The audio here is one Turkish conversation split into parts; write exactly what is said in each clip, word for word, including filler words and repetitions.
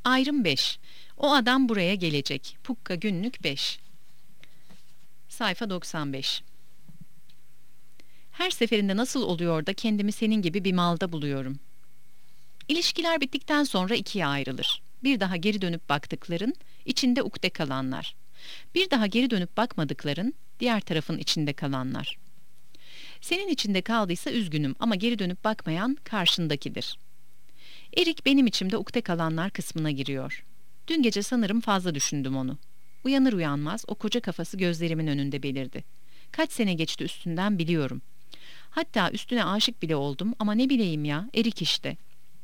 Ayrım beş. O adam buraya gelecek. Pukka günlük beş. Sayfa doksan beş. Her seferinde nasıl oluyor da kendimi senin gibi bir malda buluyorum. İlişkiler bittikten sonra ikiye ayrılır. Bir daha geri dönüp baktıkların, içinde ukde kalanlar. Bir daha geri dönüp bakmadıkların, diğer tarafın içinde kalanlar. Senin içinde kaldıysa üzgünüm ama geri dönüp bakmayan karşındakidir. Erik benim içimde ukde kalanlar kısmına giriyor. Dün gece sanırım fazla düşündüm onu. Uyanır uyanmaz o koca kafası gözlerimin önünde belirdi. Kaç sene geçti üstünden biliyorum. Hatta üstüne aşık bile oldum ama ne bileyim ya, Erik işte.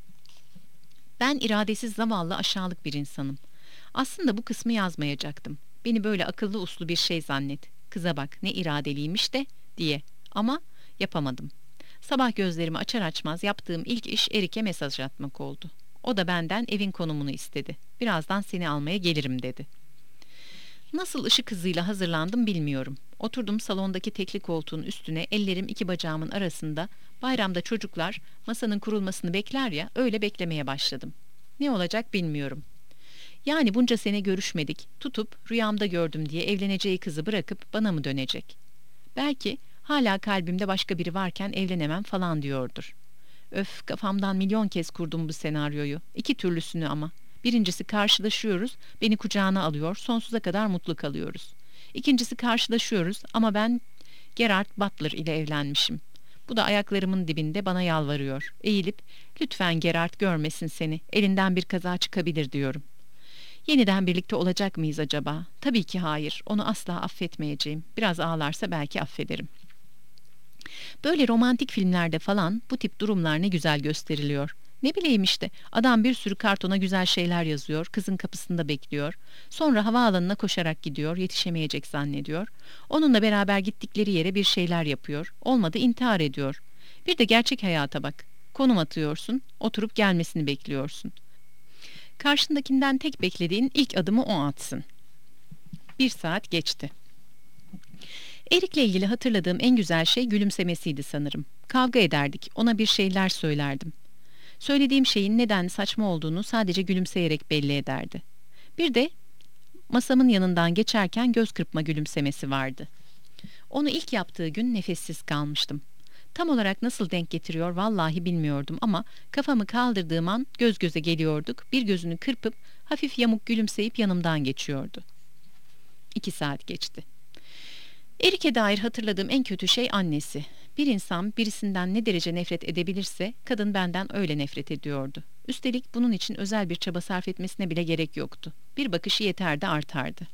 Ben iradesiz zavallı aşağılık bir insanım. Aslında bu kısmı yazmayacaktım. Beni böyle akıllı uslu bir şey zannet. Kıza bak ne iradeliymiş de diye. Ama yapamadım. Sabah gözlerimi açar açmaz yaptığım ilk iş Erik'e mesaj atmak oldu. O da benden evin konumunu istedi. Birazdan seni almaya gelirim dedi. Nasıl ışık hızıyla hazırlandım bilmiyorum. Oturdum salondaki tekli koltuğun üstüne, ellerim iki bacağımın arasında. Bayramda çocuklar masanın kurulmasını bekler ya, öyle beklemeye başladım. Ne olacak bilmiyorum. Yani bunca sene görüşmedik, tutup rüyamda gördüm diye evleneceği kızı bırakıp bana mı dönecek? Belki hala kalbimde başka biri varken evlenemem falan diyordur. Öf, kafamdan milyon kez kurdum bu senaryoyu. İki türlüsünü ama. Birincisi karşılaşıyoruz, beni kucağına alıyor, sonsuza kadar mutlu kalıyoruz. İkincisi karşılaşıyoruz ama ben Gerard Butler ile evlenmişim. Bu da ayaklarımın dibinde bana yalvarıyor. Eğilip, lütfen Gerard görmesin seni, elinden bir kaza çıkabilir diyorum. Yeniden birlikte olacak mıyız acaba? Tabii ki hayır, onu asla affetmeyeceğim. Biraz ağlarsa belki affederim. Böyle romantik filmlerde falan bu tip durumlar ne güzel gösteriliyor. Ne bileyim işte, adam bir sürü kartona güzel şeyler yazıyor, kızın kapısında bekliyor. Sonra havaalanına koşarak gidiyor, yetişemeyecek zannediyor. Onunla beraber gittikleri yere bir şeyler yapıyor. Olmadı intihar ediyor. Bir de gerçek hayata bak. Konum atıyorsun, oturup gelmesini bekliyorsun. Karşındakinden tek beklediğin ilk adımı o atsın. Bir saat geçti. Erik'le ilgili hatırladığım en güzel şey gülümsemesiydi sanırım. Kavga ederdik, ona bir şeyler söylerdim. Söylediğim şeyin neden saçma olduğunu sadece gülümseyerek belli ederdi. Bir de masamın yanından geçerken göz kırpma gülümsemesi vardı. Onu ilk yaptığı gün nefessiz kalmıştım. Tam olarak nasıl denk getiriyor vallahi bilmiyordum ama kafamı kaldırdığım an göz göze geliyorduk, bir gözünü kırpıp hafif yamuk gülümseyip yanımdan geçiyordu. İki saat geçti. Erik'e dair hatırladığım en kötü şey annesi. Bir insan birisinden ne derece nefret edebilirse kadın benden öyle nefret ediyordu. Üstelik bunun için özel bir çaba sarf etmesine bile gerek yoktu. Bir bakışı yeterdi artardı.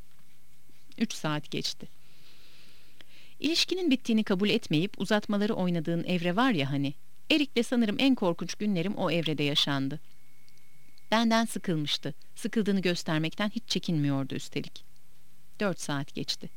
Üç saat geçti. İlişkinin bittiğini kabul etmeyip uzatmaları oynadığın evre var ya hani. Erik'le sanırım en korkunç günlerim o evrede yaşandı. Benden sıkılmıştı. Sıkıldığını göstermekten hiç çekinmiyordu üstelik. Dört saat geçti.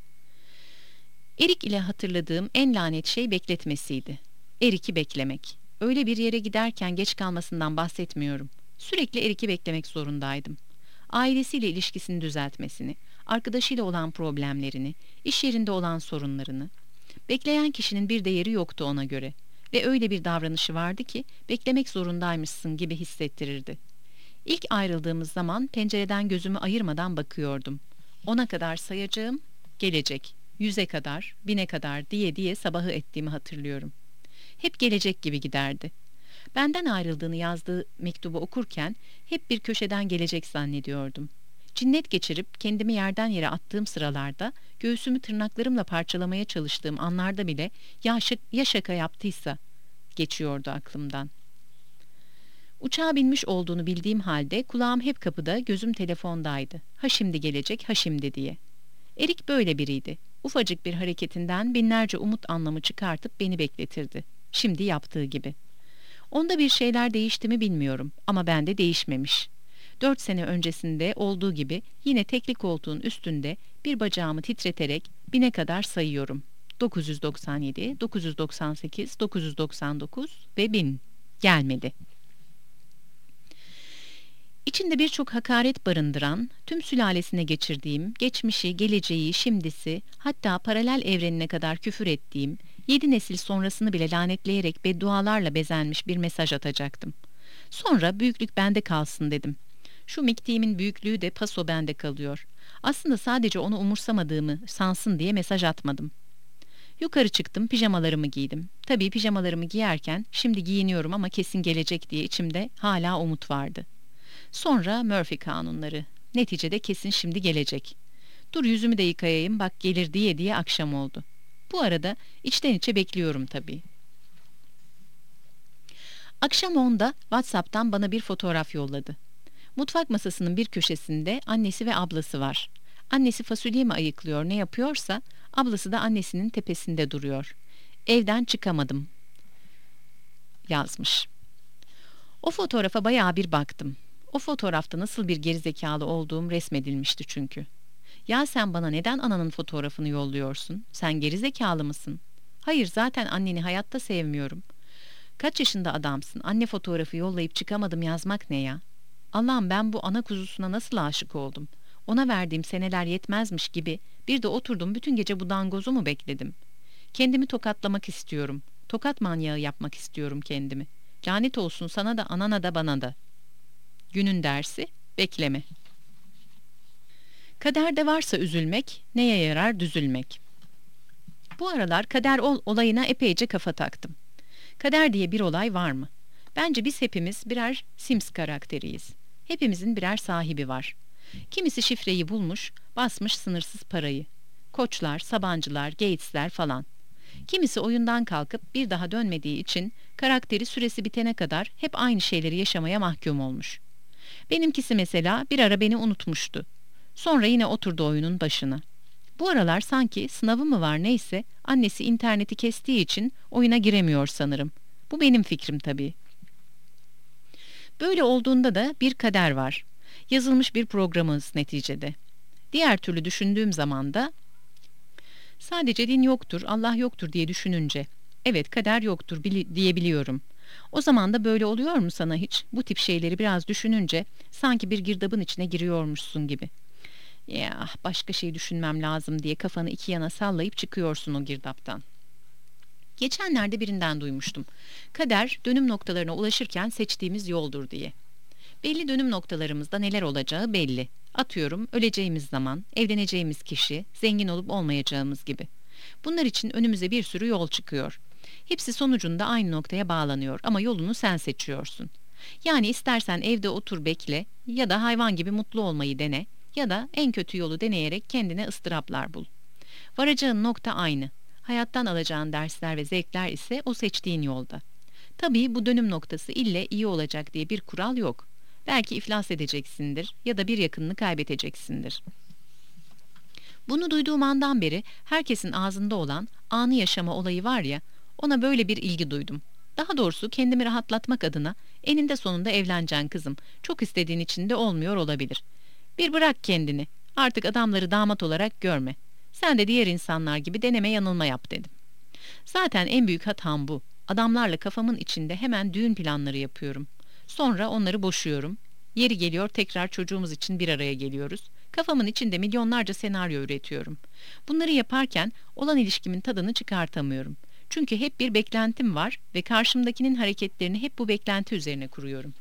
Erik ile hatırladığım en lanet şey bekletmesiydi. Erik'i beklemek. Öyle bir yere giderken geç kalmasından bahsetmiyorum. Sürekli Erik'i beklemek zorundaydım. Ailesiyle ilişkisini düzeltmesini, arkadaşıyla olan problemlerini, iş yerinde olan sorunlarını. Bekleyen kişinin bir değeri yoktu ona göre. Ve öyle bir davranışı vardı ki beklemek zorundaymışsın gibi hissettirirdi. İlk ayrıldığımız zaman pencereden gözümü ayırmadan bakıyordum. Ona kadar sayacağım, gelecek. Yüze kadar, bine kadar diye diye sabahı ettiğimi hatırlıyorum. Hep gelecek gibi giderdi. Benden ayrıldığını yazdığı mektubu okurken hep bir köşeden gelecek zannediyordum. Cinnet geçirip kendimi yerden yere attığım sıralarda, göğsümü tırnaklarımla parçalamaya çalıştığım anlarda bile ya, şak ya şaka yaptıysa geçiyordu aklımdan. Uçağa binmiş olduğunu bildiğim halde kulağım hep kapıda, gözüm telefondaydı. Ha şimdi gelecek, ha şimdi diye. Erik böyle biriydi. Ufacık bir hareketinden binlerce umut anlamı çıkartıp beni bekletirdi. Şimdi yaptığı gibi. Onda bir şeyler değişti mi bilmiyorum ama bende değişmemiş. Dört sene öncesinde olduğu gibi yine tekli koltuğun üstünde bir bacağımı titreterek bine kadar sayıyorum. dokuz yüz doksan yedi, dokuz yüz doksan sekiz, dokuz yüz doksan dokuz ve bin. Gelmedi. İçinde birçok hakaret barındıran, tüm sülalesine geçirdiğim, geçmişi, geleceği, şimdisi, hatta paralel evrenine kadar küfür ettiğim, yedi nesil sonrasını bile lanetleyerek beddualarla bezenmiş bir mesaj atacaktım. Sonra büyüklük bende kalsın dedim. Şu miktiğimin büyüklüğü de paso bende kalıyor. Aslında sadece onu umursamadığımı sansın diye mesaj atmadım. Yukarı çıktım, pijamalarımı giydim. Tabii pijamalarımı giyerken şimdi giyiniyorum ama kesin gelecek diye içimde hala umut vardı. Sonra Murphy kanunları. Neticede kesin şimdi gelecek. Dur yüzümü de yıkayayım bak gelir diye diye akşam oldu. Bu arada içten içe bekliyorum tabii. Akşam onda WhatsApp'tan bana bir fotoğraf yolladı. Mutfak masasının bir köşesinde annesi ve ablası var. Annesi fasulye mi ayıklıyor ne yapıyorsa ablası da annesinin tepesinde duruyor. Evden çıkamadım yazmış. O fotoğrafa bayağı bir baktım. O fotoğrafta nasıl bir gerizekalı olduğum resmedilmişti çünkü. Ya sen bana neden ananın fotoğrafını yolluyorsun? Sen gerizekalı mısın? Hayır zaten anneni hayatta sevmiyorum. Kaç yaşında adamsın? Anne fotoğrafı yollayıp çıkamadım yazmak ne ya? Allah'ım ben bu ana kuzusuna nasıl aşık oldum? Ona verdiğim seneler yetmezmiş gibi bir de oturdum bütün gece bu dangozu mu bekledim? Kendimi tokatlamak istiyorum. Tokat manyağı yapmak istiyorum kendimi. Lanet olsun sana da anana da bana da. Günün dersi bekleme. Kaderde varsa üzülmek, neye yarar düzülmek? Bu aralar kader ol olayına epeyce kafa taktım. Kader diye bir olay var mı? Bence biz hepimiz birer Sims karakteriyiz. Hepimizin birer sahibi var. Kimisi şifreyi bulmuş, basmış sınırsız parayı. Koçlar, Sabancılar, Gates'ler falan. Kimisi oyundan kalkıp bir daha dönmediği için karakteri süresi bitene kadar hep aynı şeyleri yaşamaya mahkum olmuş. Benimkisi mesela bir ara beni unutmuştu. Sonra yine oturdu oyunun başına. Bu aralar sanki sınavı mı var neyse annesi interneti kestiği için oyuna giremiyor sanırım. Bu benim fikrim tabii. Böyle olduğunda da bir kader var. Yazılmış bir programımız neticede. Diğer türlü düşündüğüm zaman da sadece din yoktur, Allah yoktur diye düşününce evet kader yoktur bili- diyebiliyorum. O zaman da böyle oluyor mu sana hiç? Bu tip şeyleri biraz düşününce sanki bir girdabın içine giriyormuşsun gibi. Ya başka şey düşünmem lazım diye kafanı iki yana sallayıp çıkıyorsun o girdaptan. Geçenlerde birinden duymuştum. Kader dönüm noktalarına ulaşırken seçtiğimiz yoldur diye. Belli dönüm noktalarımızda neler olacağı belli. Atıyorum öleceğimiz zaman, evleneceğimiz kişi, zengin olup olmayacağımız gibi. Bunlar için önümüze bir sürü yol çıkıyor. Hepsi sonucunda aynı noktaya bağlanıyor ama yolunu sen seçiyorsun. Yani istersen evde otur bekle ya da hayvan gibi mutlu olmayı dene ya da en kötü yolu deneyerek kendine ıstıraplar bul. Varacağın nokta aynı. Hayattan alacağın dersler ve zevkler ise o seçtiğin yolda. Tabii bu dönüm noktası ille iyi olacak diye bir kural yok. Belki iflas edeceksindir ya da bir yakınını kaybedeceksindir. Bunu duyduğum andan beri herkesin ağzında olan anı yaşama olayı var ya, ona böyle bir ilgi duydum. Daha doğrusu kendimi rahatlatmak adına eninde sonunda evleneceksin kızım. Çok istediğin için de olmuyor olabilir. Bir bırak kendini. Artık adamları damat olarak görme. Sen de diğer insanlar gibi deneme yanılma yap dedim. Zaten en büyük hatam bu. Adamlarla kafamın içinde hemen düğün planları yapıyorum. Sonra onları boşuyorum. Yeri geliyor tekrar çocuğumuz için bir araya geliyoruz. Kafamın içinde milyonlarca senaryo üretiyorum. Bunları yaparken olan ilişkimin tadını çıkartamıyorum. Çünkü hep bir beklentim var ve karşımdakinin hareketlerini hep bu beklenti üzerine kuruyorum.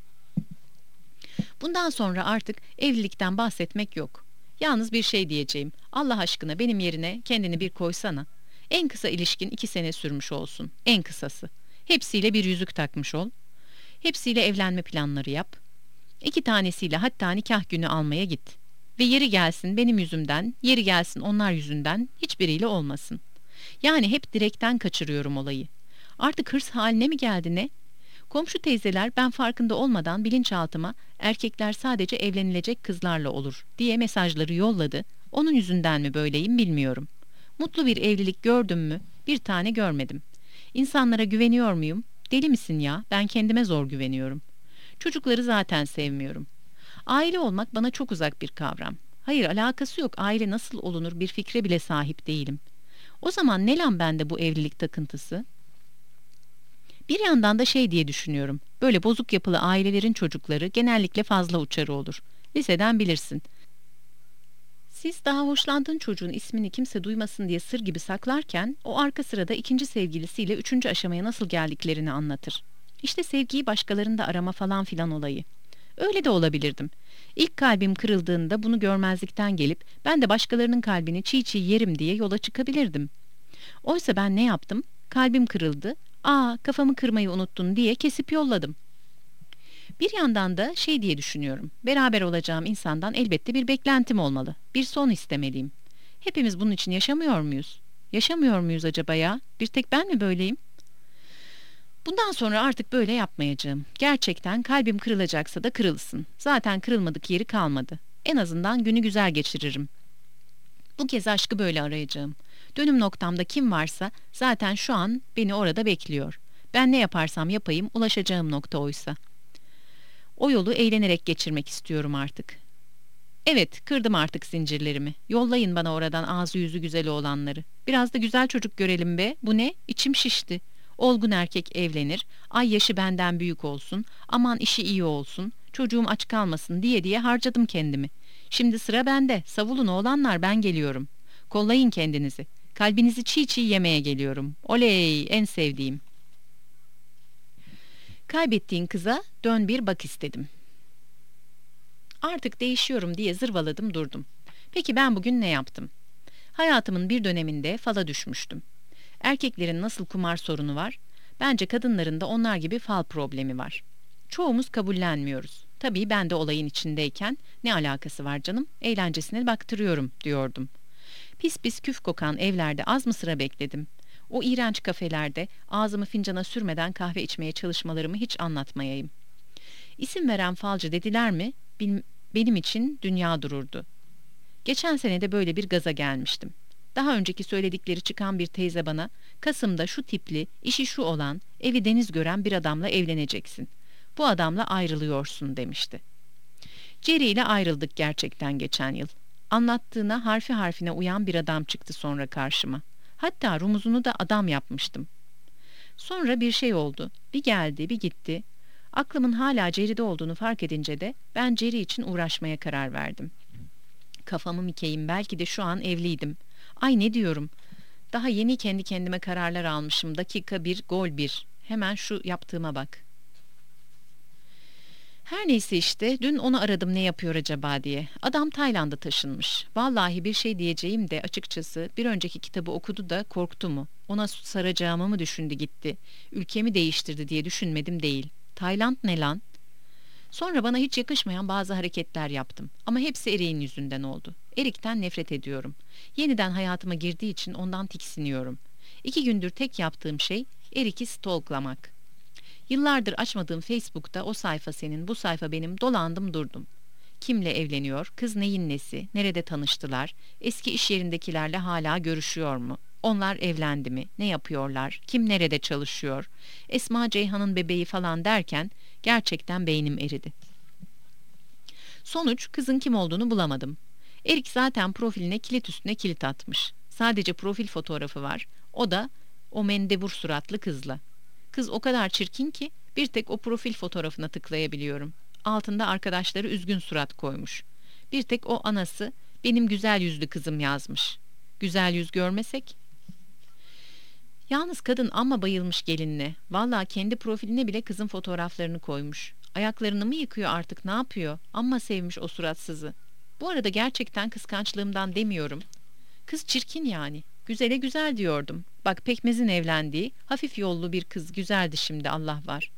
Bundan sonra artık evlilikten bahsetmek yok. Yalnız bir şey diyeceğim. Allah aşkına benim yerine kendini bir koysana. En kısa ilişkin iki sene sürmüş olsun. En kısası. Hepsiyle bir yüzük takmış ol. Hepsiyle evlenme planları yap. İki tanesiyle hatta nikah günü almaya git. Ve yeri gelsin benim yüzümden, yeri gelsin onlar yüzünden hiçbiriyle olmasın. Yani hep direkten kaçırıyorum olayı. Artık hırs haline mi geldi ne? Komşu teyzeler ben farkında olmadan bilinçaltıma erkekler sadece evlenilecek kızlarla olur diye mesajları yolladı. Onun yüzünden mi böyleyim bilmiyorum. Mutlu bir evlilik gördüm mü? Bir tane görmedim. İnsanlara güveniyor muyum? Deli misin ya? Ben kendime zor güveniyorum. Çocukları zaten sevmiyorum. Aile olmak bana çok uzak bir kavram. Hayır alakası yok. Aile nasıl olunur bir fikre bile sahip değilim. O zaman ne lan bende bu evlilik takıntısı? Bir yandan da şey diye düşünüyorum. Böyle bozuk yapılı ailelerin çocukları genellikle fazla uçarı olur. Liseden bilirsin. Siz daha hoşlandığın çocuğun ismini kimse duymasın diye sır gibi saklarken o arka sırada ikinci sevgilisiyle üçüncü aşamaya nasıl geldiklerini anlatır. İşte sevgiyi başkalarında arama falan filan olayı. Öyle de olabilirdim. İlk kalbim kırıldığında bunu görmezlikten gelip ben de başkalarının kalbini çiğ çiğ yerim diye yola çıkabilirdim. Oysa ben ne yaptım? Kalbim kırıldı. Aa, kafamı kırmayı unuttun diye kesip yolladım. Bir yandan da şey diye düşünüyorum. Beraber olacağım insandan elbette bir beklentim olmalı. Bir son istemeliyim. Hepimiz bunun için yaşamıyor muyuz? Yaşamıyor muyuz acaba ya? Bir tek ben mi böyleyim? Bundan sonra artık böyle yapmayacağım. Gerçekten kalbim kırılacaksa da kırılsın. Zaten kırılmadık yeri kalmadı. En azından günü güzel geçiririm. Bu kez aşkı böyle arayacağım. Dönüm noktamda kim varsa zaten şu an beni orada bekliyor. Ben ne yaparsam yapayım ulaşacağım nokta oysa. O yolu eğlenerek geçirmek istiyorum artık. Evet, kırdım artık zincirlerimi. Yollayın bana oradan ağzı yüzü güzel olanları. Biraz da güzel çocuk görelim be. Bu ne? İçim şişti. Olgun erkek evlenir. Ay yaşı benden büyük olsun. Aman işi iyi olsun. Çocuğum aç kalmasın diye diye harcadım kendimi. Şimdi sıra bende. Savulun oğlanlar, ben geliyorum. Kollayın kendinizi. Kalbinizi çiğ çiğ yemeye geliyorum. Oley, en sevdiğim. Kaybettiğin kıza dön bir bak istedim. Artık değişiyorum diye zırvaladım durdum. Peki ben bugün ne yaptım? Hayatımın bir döneminde fala düşmüştüm. Erkeklerin nasıl kumar sorunu var? Bence kadınların da onlar gibi fal problemi var. Çoğumuz kabullenmiyoruz. Tabii ben de olayın içindeyken ne alakası var canım? Eğlencesine baktırıyorum diyordum. Pis pis küf kokan evlerde az mı sıra bekledim? O iğrenç kafelerde ağzımı fincana sürmeden kahve içmeye çalışmalarımı hiç anlatmayayım. İsim veren falcı dediler mi? Bil- benim için dünya dururdu. Geçen sene de böyle bir gaza gelmiştim. Daha önceki söyledikleri çıkan bir teyze bana, Kasım'da şu tipli, işi şu olan, evi deniz gören bir adamla evleneceksin. Bu adamla ayrılıyorsun demişti. Jerry ile ayrıldık gerçekten geçen yıl. Anlattığına harfi harfine uyan bir adam çıktı sonra karşıma. Hatta rumuzunu da adam yapmıştım. Sonra bir şey oldu. Bir geldi, bir gitti. Aklımın hala Jerry'de olduğunu fark edince de ben Jerry için uğraşmaya karar verdim. Kafamı mikeyim, belki de şu an evliydim. Ay ne diyorum? Daha yeni kendi kendime kararlar almışım. Dakika bir, gol bir. Hemen şu yaptığıma bak. Her neyse işte dün onu aradım ne yapıyor acaba diye. Adam Tayland'a taşınmış. Vallahi bir şey diyeceğim de açıkçası bir önceki kitabı okudu da korktu mu? Ona saracağımı mı düşündü gitti? Ülkemi değiştirdi diye düşünmedim değil. Tayland ne lan? Sonra bana hiç yakışmayan bazı hareketler yaptım. Ama hepsi Erik'in yüzünden oldu. Erik'ten nefret ediyorum. Yeniden hayatıma girdiği için ondan tiksiniyorum. İki gündür tek yaptığım şey Erik'i stalklamak. Yıllardır açmadığım Facebook'ta o sayfa senin, bu sayfa benim dolandım durdum. Kimle evleniyor, kız neyin nesi, nerede tanıştılar, eski iş yerindekilerle hala görüşüyor mu? Onlar evlendi mi, ne yapıyorlar, kim nerede çalışıyor, Esma Ceyhan'ın bebeği falan derken gerçekten beynim eridi. Sonuç kızın kim olduğunu bulamadım. Erik zaten profiline kilit üstüne kilit atmış. Sadece profil fotoğrafı var, o da o mendebur suratlı kızla. Kız o kadar çirkin ki bir tek o profil fotoğrafına tıklayabiliyorum. Altında arkadaşları üzgün surat koymuş. Bir tek o anası benim güzel yüzlü kızım yazmış. Güzel yüz görmesek? Yalnız kadın amma bayılmış gelinine. Vallahi kendi profiline bile kızın fotoğraflarını koymuş. Ayaklarını mı yıkıyor artık ne yapıyor? Amma sevmiş o suratsızı. Bu arada gerçekten kıskançlığımdan demiyorum. Kız çirkin yani. Güzele güzel diyordum. Bak Pekmez'in evlendiği hafif yollu bir kız güzeldi şimdi Allah var.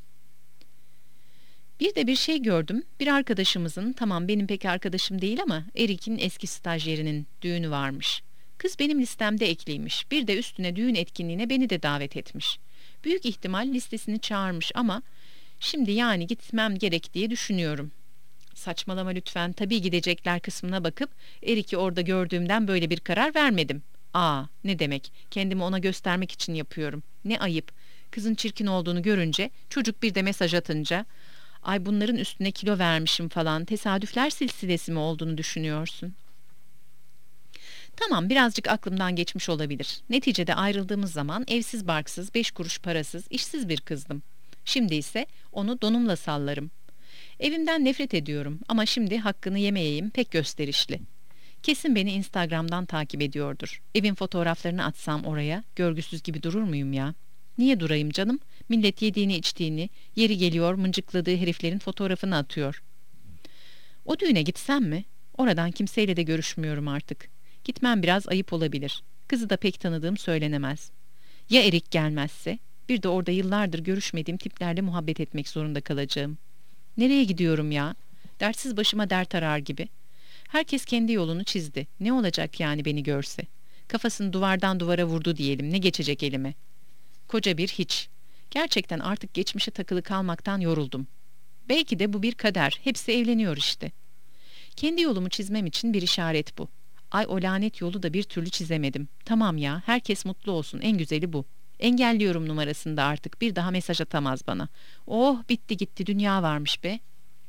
Bir de bir şey gördüm. Bir arkadaşımızın, tamam benim pek arkadaşım değil ama Erik'in eski stajyerinin düğünü varmış. Kız benim listemde ekliymiş. Bir de üstüne düğün etkinliğine beni de davet etmiş. Büyük ihtimal listesini çağırmış ama şimdi yani gitmem gerek diye düşünüyorum. Saçmalama lütfen. Tabii gidecekler kısmına bakıp Erik'i orada gördüğümden böyle bir karar vermedim. Aa, ne demek? Kendimi ona göstermek için yapıyorum. Ne ayıp. Kızın çirkin olduğunu görünce, çocuk bir de mesaj atınca, ay bunların üstüne kilo vermişim falan, tesadüfler silsilesi mi olduğunu düşünüyorsun? Tamam, birazcık aklımdan geçmiş olabilir. Neticede ayrıldığımız zaman evsiz barksız, beş kuruş parasız, işsiz bir kızdım. Şimdi ise onu donumla sallarım. Evimden nefret ediyorum ama şimdi hakkını yemeyeyim, pek gösterişli. Kesin beni Instagram'dan takip ediyordur. Evin fotoğraflarını atsam oraya, görgüsüz gibi durur muyum ya? Niye durayım canım? Millet yediğini içtiğini, yeri geliyor mıncıkladığı heriflerin fotoğrafını atıyor. O düğüne gitsem mi? Oradan kimseyle de görüşmüyorum artık. Gitmem biraz ayıp olabilir. Kızı da pek tanıdığım söylenemez. Ya Erik gelmezse? Bir de orada yıllardır görüşmediğim tiplerle muhabbet etmek zorunda kalacağım. Nereye gidiyorum ya? Dertsiz başıma dert arar gibi. Herkes kendi yolunu çizdi. Ne olacak yani beni görse? Kafasını duvardan duvara vurdu diyelim. Ne geçecek elime? Koca bir hiç. Gerçekten artık geçmişe takılı kalmaktan yoruldum. Belki de bu bir kader. Hepsi evleniyor işte. Kendi yolumu çizmem için bir işaret bu. Ay o lanet yolu da bir türlü çizemedim. Tamam ya, herkes mutlu olsun. En güzeli bu. Engelliyorum numarasında artık. Bir daha mesaj atamaz bana. Oh bitti gitti dünya varmış be.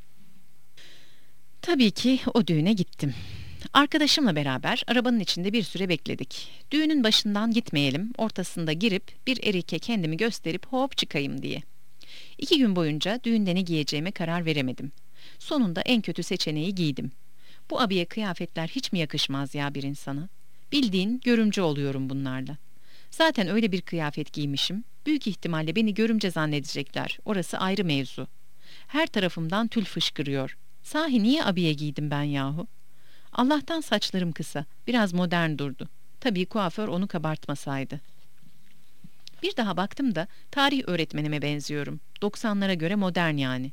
Tabii ki o düğüne gittim. Arkadaşımla beraber arabanın içinde bir süre bekledik. Düğünün başından gitmeyelim, ortasında girip bir erike kendimi gösterip hop çıkayım diye. İki gün boyunca düğünde ne giyeceğime karar veremedim. Sonunda en kötü seçeneği giydim. Bu abiye kıyafetler hiç mi yakışmaz ya bir insana? Bildiğin görümce oluyorum bunlarla. Zaten öyle bir kıyafet giymişim, büyük ihtimalle beni görümce zannedecekler, orası ayrı mevzu. Her tarafımdan tül fışkırıyor. Sahi niye abiye giydim ben yahu? Allah'tan saçlarım kısa, biraz modern durdu. Tabii kuaför onu kabartmasaydı. Bir daha baktım da tarih öğretmenime benziyorum. doksanlara göre modern yani.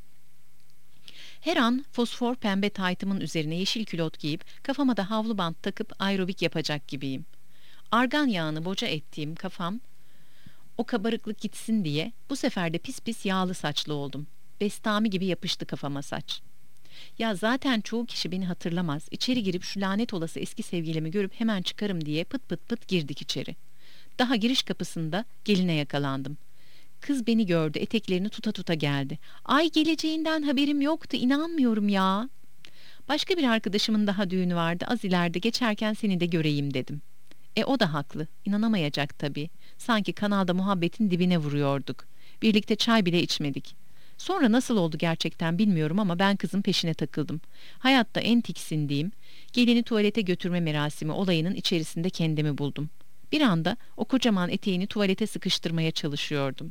Her an fosfor pembe taytımın üzerine yeşil külot giyip kafama da havlu bant takıp aerobik yapacak gibiyim. Argan yağını boca ettiğim kafam o kabarıklık gitsin diye bu sefer de pis pis yağlı saçlı oldum. Bestami gibi yapıştı kafama saç. Ya zaten çoğu kişi beni hatırlamaz. İçeri girip şu lanet olası eski sevgilimi görüp hemen çıkarım diye pıt pıt pıt girdik içeri. Daha giriş kapısında geline yakalandım. Kız beni gördü, eteklerini tuta tuta geldi. Ay geleceğinden haberim yoktu, inanmıyorum ya. Başka bir arkadaşımın daha düğünü vardı, az ileride geçerken seni de göreyim dedim. E o da haklı, inanamayacak tabii. Sanki kanalda muhabbetin dibine vuruyorduk. Birlikte çay bile içmedik. Sonra nasıl oldu gerçekten bilmiyorum ama ben kızın peşine takıldım. Hayatta en tiksindiğim, gelini tuvalete götürme merasimi olayının içerisinde kendimi buldum. Bir anda o kocaman eteğini tuvalete sıkıştırmaya çalışıyordum.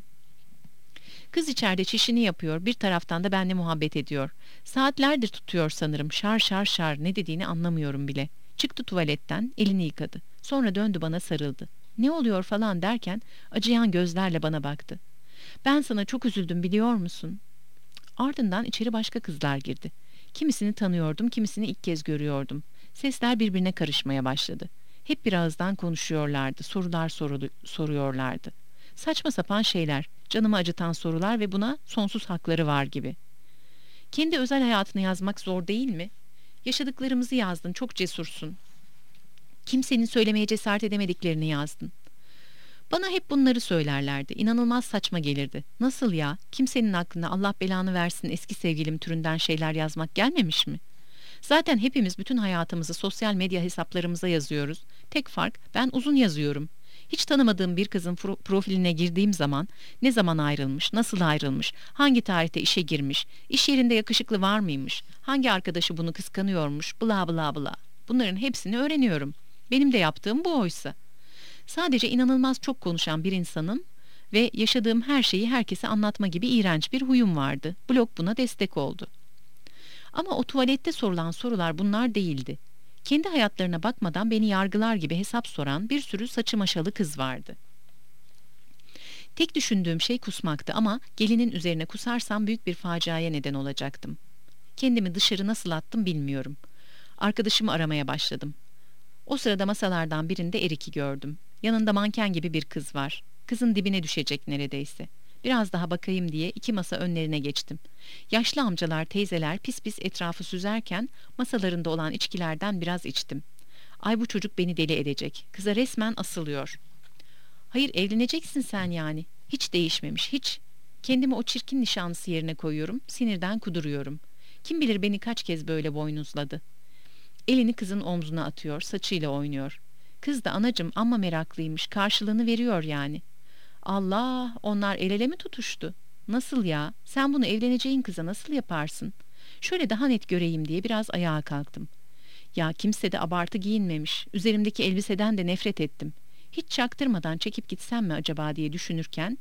Kız içeride çişini yapıyor, bir taraftan da benimle muhabbet ediyor. Saatlerdir tutuyor sanırım, şar şar şar, ne dediğini anlamıyorum bile. Çıktı tuvaletten, elini yıkadı. Sonra döndü bana sarıldı. Ne oluyor falan derken acıyan gözlerle bana baktı. Ben sana çok üzüldüm biliyor musun? Ardından içeri başka kızlar girdi. Kimisini tanıyordum, kimisini ilk kez görüyordum. Sesler birbirine karışmaya başladı. Hep bir ağızdan konuşuyorlardı, sorular sorulu- soruyorlardı. Saçma sapan şeyler, canımı acıtan sorular ve buna sonsuz hakları var gibi. Kendi özel hayatını yazmak zor değil mi? Yaşadıklarımızı yazdın, çok cesursun. Kimsenin söylemeye cesaret edemediklerini yazdın. Bana hep bunları söylerlerdi. İnanılmaz saçma gelirdi. Nasıl ya? Kimsenin aklına Allah belanı versin eski sevgilim türünden şeyler yazmak gelmemiş mi? Zaten hepimiz bütün hayatımızı sosyal medya hesaplarımıza yazıyoruz. Tek fark ben uzun yazıyorum. Hiç tanımadığım bir kızın pro- profiline girdiğim zaman ne zaman ayrılmış, nasıl ayrılmış, hangi tarihte işe girmiş, iş yerinde yakışıklı var mıymış, hangi arkadaşı bunu kıskanıyormuş, bla bla bla. Bunların hepsini öğreniyorum. Benim de yaptığım bu oysa. Sadece inanılmaz çok konuşan bir insanım ve yaşadığım her şeyi herkese anlatma gibi iğrenç bir huyum vardı. Blog buna destek oldu. Ama o tuvalette sorulan sorular bunlar değildi. Kendi hayatlarına bakmadan beni yargılar gibi hesap soran bir sürü saçı maşalı kız vardı. Tek düşündüğüm şey kusmaktı ama gelinin üzerine kusarsam büyük bir faciaya neden olacaktım. Kendimi dışarı nasıl attım bilmiyorum. Arkadaşımı aramaya başladım. O sırada masalardan birinde Erik'i gördüm. Yanında manken gibi bir kız var. Kızın dibine düşecek neredeyse. Biraz daha bakayım diye iki masa önlerine geçtim. Yaşlı amcalar, teyzeler pis pis etrafı süzerken masalarında olan içkilerden biraz içtim. Ay bu çocuk beni deli edecek. Kıza resmen asılıyor. Hayır evleneceksin sen yani. Hiç değişmemiş, hiç. Kendimi o çirkin nişanlısı yerine koyuyorum, sinirden kuduruyorum. Kim bilir beni kaç kez böyle boynuzladı. Elini kızın omzuna atıyor, saçıyla oynuyor. Kız da anacım amma meraklıymış, karşılığını veriyor yani. Allah, onlar el ele mi tutuştu? Nasıl ya? Sen bunu evleneceğin kıza nasıl yaparsın? Şöyle daha net göreyim diye biraz ayağa kalktım. Ya kimse de abartı giyinmemiş. Üzerimdeki elbiseden de nefret ettim. Hiç çaktırmadan çekip gitsem mi acaba diye düşünürken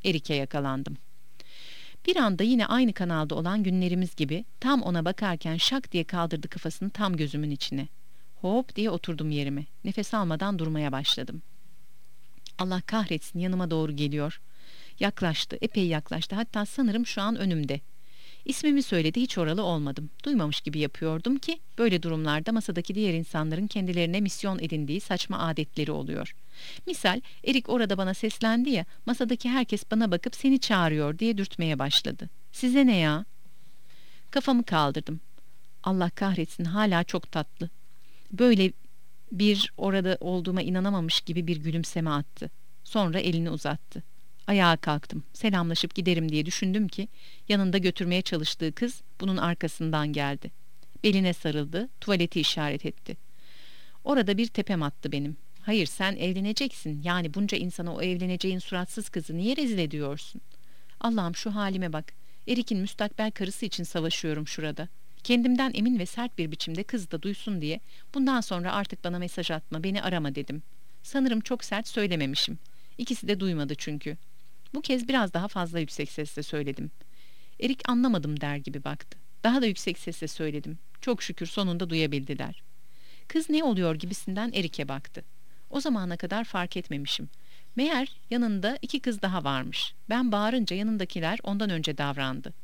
Erik'e yakalandım. Bir anda yine aynı kanalda olan günlerimiz gibi tam ona bakarken şak diye kaldırdı kafasını tam gözümün içine. Hop diye oturdum yerime. Nefes almadan durmaya başladım. Allah kahretsin, yanıma doğru geliyor. Yaklaştı, epey yaklaştı. Hatta sanırım şu an önümde. İsmimi söyledi, hiç oralı olmadım. Duymamış gibi yapıyordum ki böyle durumlarda masadaki diğer insanların kendilerine misyon edindiği saçma adetleri oluyor. Misal Erik orada bana seslendi ya, masadaki herkes bana bakıp seni çağırıyor diye dürtmeye başladı. Size ne ya? Kafamı kaldırdım. Allah kahretsin, hala çok tatlı. Böyle bir orada olduğuma inanamamış gibi bir gülümseme attı. Sonra elini uzattı. Ayağa kalktım. Selamlaşıp giderim diye düşündüm ki yanında götürmeye çalıştığı kız bunun arkasından geldi. Beline sarıldı, tuvaleti işaret etti. Orada bir tepem attı benim. Hayır, sen evleneceksin. Yani bunca insana o evleneceğin suratsız kızı niye rezil ediyorsun? Allah'ım, şu halime bak. Erik'in müstakbel karısı için savaşıyorum şurada. Kendimden emin ve sert bir biçimde kız da duysun diye bundan sonra artık bana mesaj atma, beni arama dedim. Sanırım çok sert söylememişim. İkisi de duymadı çünkü. Bu kez biraz daha fazla yüksek sesle söyledim. Erik anlamadım der gibi baktı. Daha da yüksek sesle söyledim. Çok şükür sonunda duyabildiler. Kız ne oluyor gibisinden Erik'e baktı. O zamana kadar fark etmemişim. Meğer yanında iki kız daha varmış. Ben bağırınca yanındakiler ondan önce davrandı.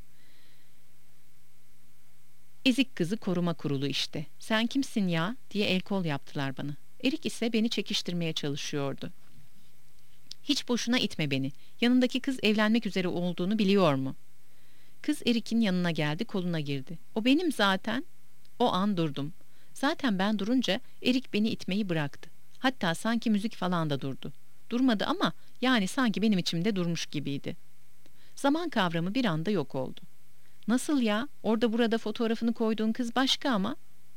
Ezik kızı koruma kurulu işte. Sen kimsin ya diye el kol yaptılar bana. Erik ise beni çekiştirmeye çalışıyordu. Hiç boşuna itme beni. Yanındaki kız evlenmek üzere olduğunu biliyor mu? Kız Erik'in yanına geldi, koluna girdi. O benim zaten. O an durdum. Zaten ben durunca Erik beni itmeyi bıraktı. Hatta sanki müzik falan da durdu. Durmadı ama yani sanki benim içimde durmuş gibiydi. Zaman kavramı bir anda yok oldu. Nasıl ya? Orada burada fotoğrafını koyduğun kız başka ama.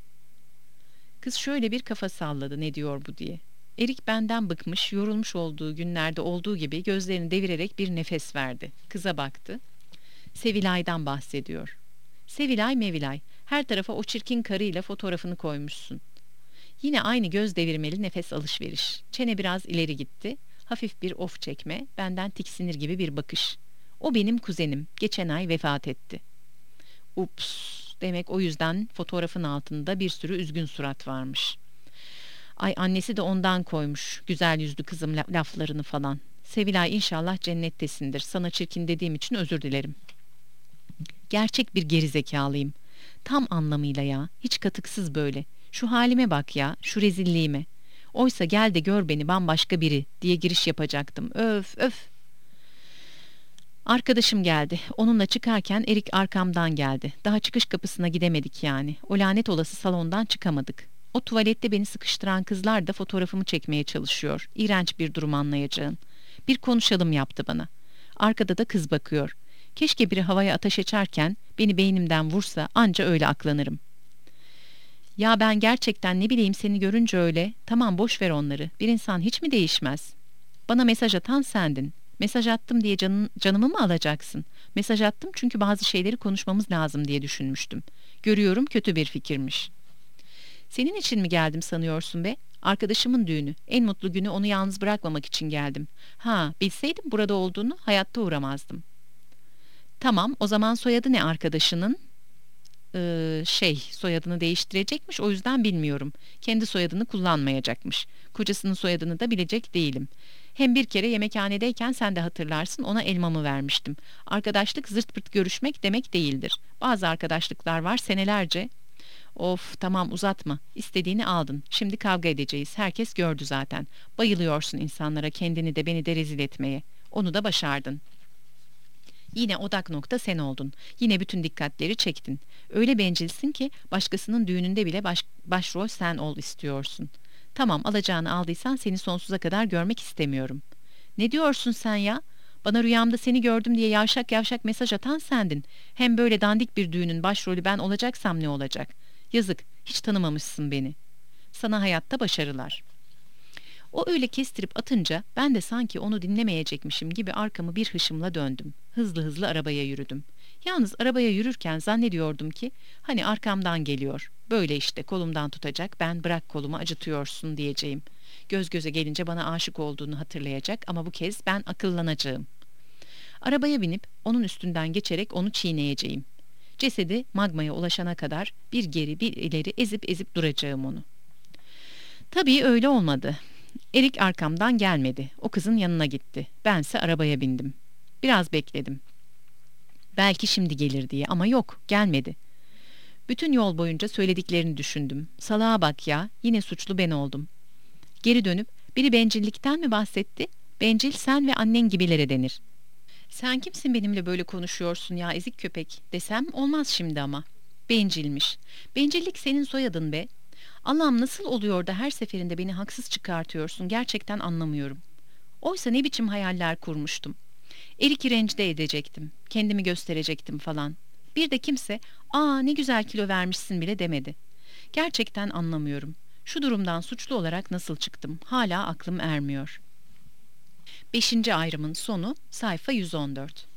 Kız şöyle bir kafa salladı, ne diyor bu diye. Erik benden bıkmış, yorulmuş olduğu günlerde olduğu gibi gözlerini devirerek bir nefes verdi. Kıza baktı. Sevilay'dan bahsediyor. Sevilay Mevilay, her tarafa o çirkin karıyla fotoğrafını koymuşsun. Yine aynı göz devirmeli nefes alışveriş. Çene biraz ileri gitti. Hafif bir of çekme, benden tiksinir gibi bir bakış. O benim kuzenim, geçen ay vefat etti. Ups, demek o yüzden fotoğrafın altında bir sürü üzgün surat varmış. Ay, annesi de ondan koymuş güzel yüzlü kızım laflarını falan. Sevilay inşallah cennettesindir. Sana çirkin dediğim için özür dilerim. Gerçek bir gerizekalıyım. Tam anlamıyla ya. Hiç katıksız böyle. Şu halime bak ya, şu rezilliğime. Oysa gel de gör beni bambaşka biri diye giriş yapacaktım. Öf öf. Arkadaşım geldi. Onunla çıkarken Erik arkamdan geldi. Daha çıkış kapısına gidemedik yani. O lanet olası salondan çıkamadık. O tuvalette beni sıkıştıran kızlar da fotoğrafımı çekmeye çalışıyor. İğrenç bir durum, anlayacağın. Bir konuşalım yaptı bana. Arkada da kız bakıyor. Keşke biri havaya ateş açarken beni beynimden vursa, anca öyle aklanırım. Ya ben gerçekten ne bileyim, seni görünce öyle. Tamam, boş ver onları. Bir insan hiç mi değişmez? Bana mesaj atan sendin. Mesaj attım diye canın, canımı mı alacaksın? Mesaj attım çünkü bazı şeyleri konuşmamız lazım diye düşünmüştüm. Görüyorum kötü bir fikirmiş. Senin için mi geldim sanıyorsun be? Arkadaşımın düğünü. En mutlu günü, onu yalnız bırakmamak için geldim. Ha, bilseydim burada olduğunu hayatta uğramazdım. Tamam, o zaman soyadı ne arkadaşının? Ee, şey, soyadını değiştirecekmiş, o yüzden bilmiyorum. Kendi soyadını kullanmayacakmış. Kocasının soyadını da bilecek değilim. Hem bir kere yemekhanedeyken sen de hatırlarsın, ona elmamı vermiştim. Arkadaşlık zırt pırt görüşmek demek değildir. Bazı arkadaşlıklar var senelerce. Of, tamam, uzatma. İstediğini aldın. Şimdi kavga edeceğiz. Herkes gördü zaten. Bayılıyorsun insanlara, kendini de beni de rezil etmeye. Onu da başardın. Yine odak nokta sen oldun. Yine bütün dikkatleri çektin. Öyle bencilsin ki başkasının düğününde bile baş, başrol sen ol istiyorsun. Tamam, alacağını aldıysan seni sonsuza kadar görmek istemiyorum. Ne diyorsun sen ya? Bana rüyamda seni gördüm diye yavşak yavşak mesaj atan sendin. Hem böyle dandik bir düğünün başrolü ben olacaksam ne olacak? Yazık, hiç tanımamışsın beni. Sana hayatta başarılar. O öyle kestirip atınca ben de sanki onu dinlemeyecekmişim gibi arkamı bir hışımla döndüm. Hızlı hızlı arabaya yürüdüm. Yalnız arabaya yürürken zannediyordum ki hani arkamdan geliyor. Böyle işte kolumdan tutacak, ben bırak kolumu acıtıyorsun diyeceğim. Göz göze gelince bana aşık olduğunu hatırlayacak ama bu kez ben akıllanacağım. Arabaya binip onun üstünden geçerek onu çiğneyeceğim. Cesedi magmaya ulaşana kadar bir geri bir ileri ezip ezip duracağım onu. Tabii öyle olmadı. Erik arkamdan gelmedi. O kızın yanına gitti. Bense arabaya bindim. Biraz bekledim. Belki şimdi gelir diye ama yok, gelmedi. Bütün yol boyunca söylediklerini düşündüm. Salağa bak ya, yine suçlu ben oldum. Geri dönüp, biri bencillikten mi bahsetti? Bencil sen ve annen gibilere denir. Sen kimsin benimle böyle konuşuyorsun ya ezik köpek desem olmaz şimdi ama. Bencilmiş. Bencillik senin soyadın be. Allah'ım nasıl oluyor da her seferinde beni haksız çıkartıyorsun gerçekten anlamıyorum. Oysa ne biçim hayaller kurmuştum. Erik'i rencide edecektim. Kendimi gösterecektim falan. Bir de kimse ''Aa ne güzel kilo vermişsin'' bile demedi. Gerçekten anlamıyorum. Şu durumdan suçlu olarak nasıl çıktım? Hala aklım ermiyor. Beşinci ayrımın sonu sayfa yüz on dört.